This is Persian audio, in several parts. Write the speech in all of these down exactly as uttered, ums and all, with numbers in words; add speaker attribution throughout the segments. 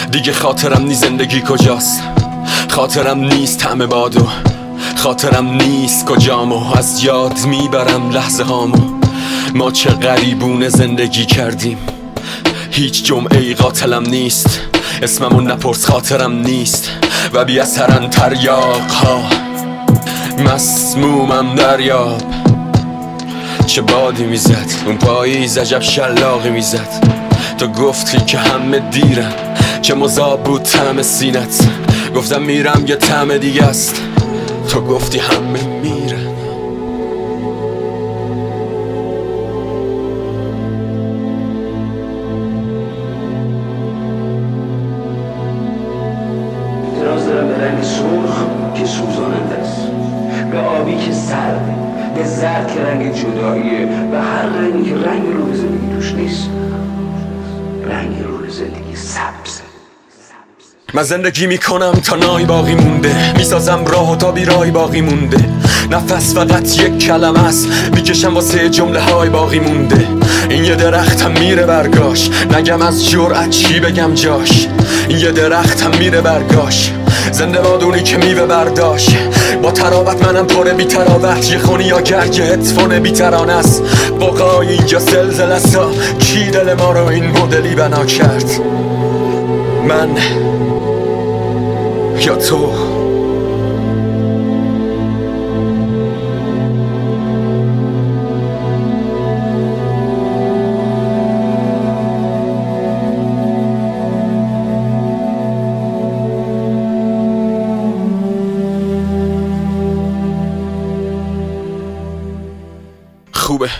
Speaker 1: دیگه خاطرم نی زندگی کجاست، خاطرم نیست همه بادو، خاطرم نیست کجامو، از یاد میبرم لحظه هامو. ما چه غریبونه زندگی کردیم، هیچ جمعه ای قاتلم نیست، اسممو نپرس خاطرم نیست و بی اثرن تریاق ها. مسمومم دریاب، چه بادی میزد اون پاییز، عجب شلاقی میزد. تو گفتی که همه دیرن، چه مذاب بود طعم سینت. گفتم میرم یه طعم دیگه است، تو گفتی همه میرن.
Speaker 2: اعتراض دارم به رنگ سرخ که سوزاننده است، به آبی که سرده، به زرد که رنگ جداییه، به هر رنگی که رنگ روح زندگی توش نیست. رنگ روح زندگی سبزه.
Speaker 1: من زندگی میکنم تا نای باقی مونده، میسازم راه و تا بیرای باقی مونده. نفس فقط یک کلمه است، میکشم واسه جمله های باقی مونده. این یه درختم میره برگاش، نگم از جرأت چی بگم جاش. این یه درختم میره برگاش، زنده بادونی که میوه برداشت. با تراوت منم پره بی تراوت، یه خونی یا گرگ هدفون بی ترانه است. بقای اینجا زلزله سا، کی دل ما رو این مدلی بنا کرد؟ من یا تو؟ خوبه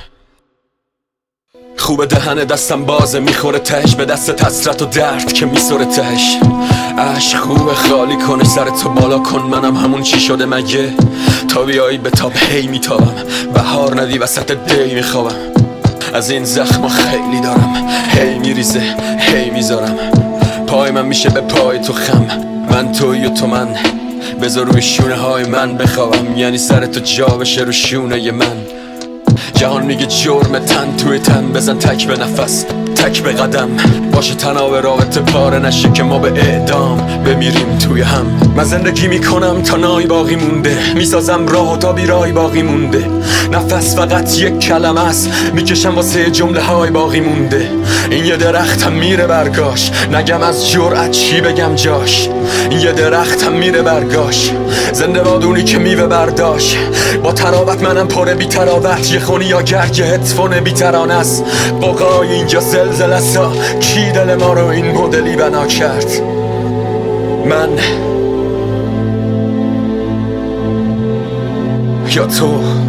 Speaker 1: خوبه دهن دستم بازه، میخوره تهش به دست حسرت و درد که میسوره تهش. عشق خوبه خالی کنه سر تو بالا کن، منم همون چی شده مگه؟ تا بیایی به تاب هی میتابم، بهار ندی وسط دی میخوابم. از این زخم خیلی دارم، هی میریزه هی میذارم. پای من میشه به پای تو خم، من توی و تو من. بذار روی شونه های من بخوابم، یعنی سر تو جا بشه رو شونه من. جهان میگه جرم تن توی تن، بزن تک به نفس تک به قدم. باشه تناب رابطه پاره نشه که ما به اعدام بمیریم توی هم. من زندگی میکنم تا نای باقی مونده، میسازم راه و تا بیرای باقی مونده. نفس فقط یک کلمه است، میکشم واسه جمله های باقی مونده. این یه درختم میره برگاش، نگم از جرأت چی بگم جاش. این یه درختم میره برگاش، زنده بادونی که میوه برداشت. با تراوت منم پره بی تراوت، یه خونی یا گرگ هدفون بی ترانه است. بقای اینجا زلزله سا، کی دل ما رو این مدلی بنا کرد؟ من یا تو؟